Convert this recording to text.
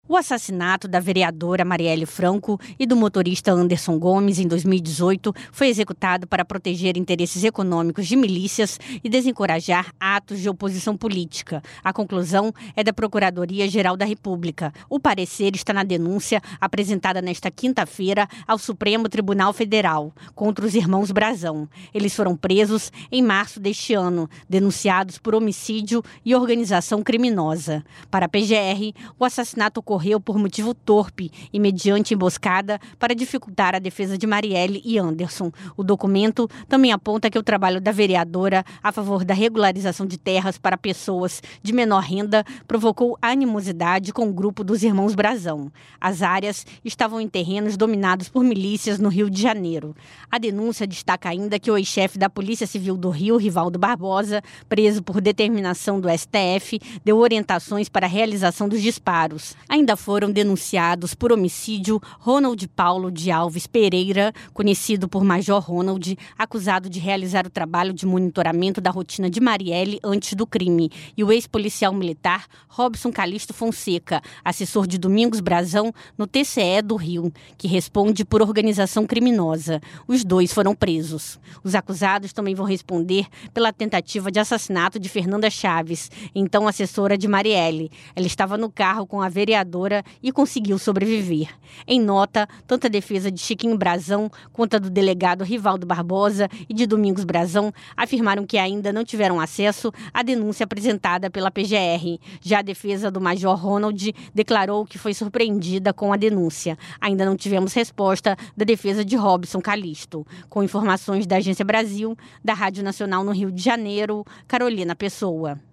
O assassinato da vereadora Marielle Franco e do motorista Anderson Gomes em 2018 foi executado para proteger interesses econômicos de milícias e desencorajar atos de oposição política. A conclusão é da Procuradoria-Geral da República. O parecer está na denúncia apresentada nesta quinta-feira ao Supremo Tribunal Federal contra os irmãos Brazão. Eles foram presos em março deste ano, denunciados por homicídio e organização criminosa. Para a PGR, o assassinato ocorreu por motivo torpe e mediante emboscada para dificultar a defesa de Marielle e Anderson. O documento também aponta que o trabalho da vereadora a favor da regularização de terras para pessoas de menor renda provocou animosidade com o grupo dos irmãos Brazão. As áreas estavam em terrenos dominados por milícias no Rio de Janeiro. A denúncia destaca ainda que o ex-chefe da Polícia Civil do Rio, Rivaldo Barbosa, preso por determinação do STF, deu orientações para a realização dos disparos. Ainda foram denunciados por homicídio Ronald Paulo de Alves Pereira, conhecido por Major Ronald, acusado de realizar o trabalho de monitoramento da rotina de Marielle antes do crime, e o ex-policial militar Robson Calixto Fonseca, assessor de Domingos Brazão no TCE do Rio, que responde por organização criminosa. Os dois foram presos. Os acusados também vão responder pela tentativa de assassinato de Fernanda Chaves, então assessora de Marielle. Ela estava no carro com a vereadora e conseguiu sobreviver. Em nota, tanto a defesa de Chiquinho Brazão quanto a do delegado Rivaldo Barbosa e de Domingos Brazão afirmaram que ainda não tiveram acesso à denúncia apresentada pela PGR. Já a defesa do Major Ronald declarou que foi surpreendida com a denúncia. Ainda não tivemos resposta da defesa de Robson Calixto. Com informações da Agência Brasil, da Rádio Nacional no Rio de Janeiro, Carolina Pessoa.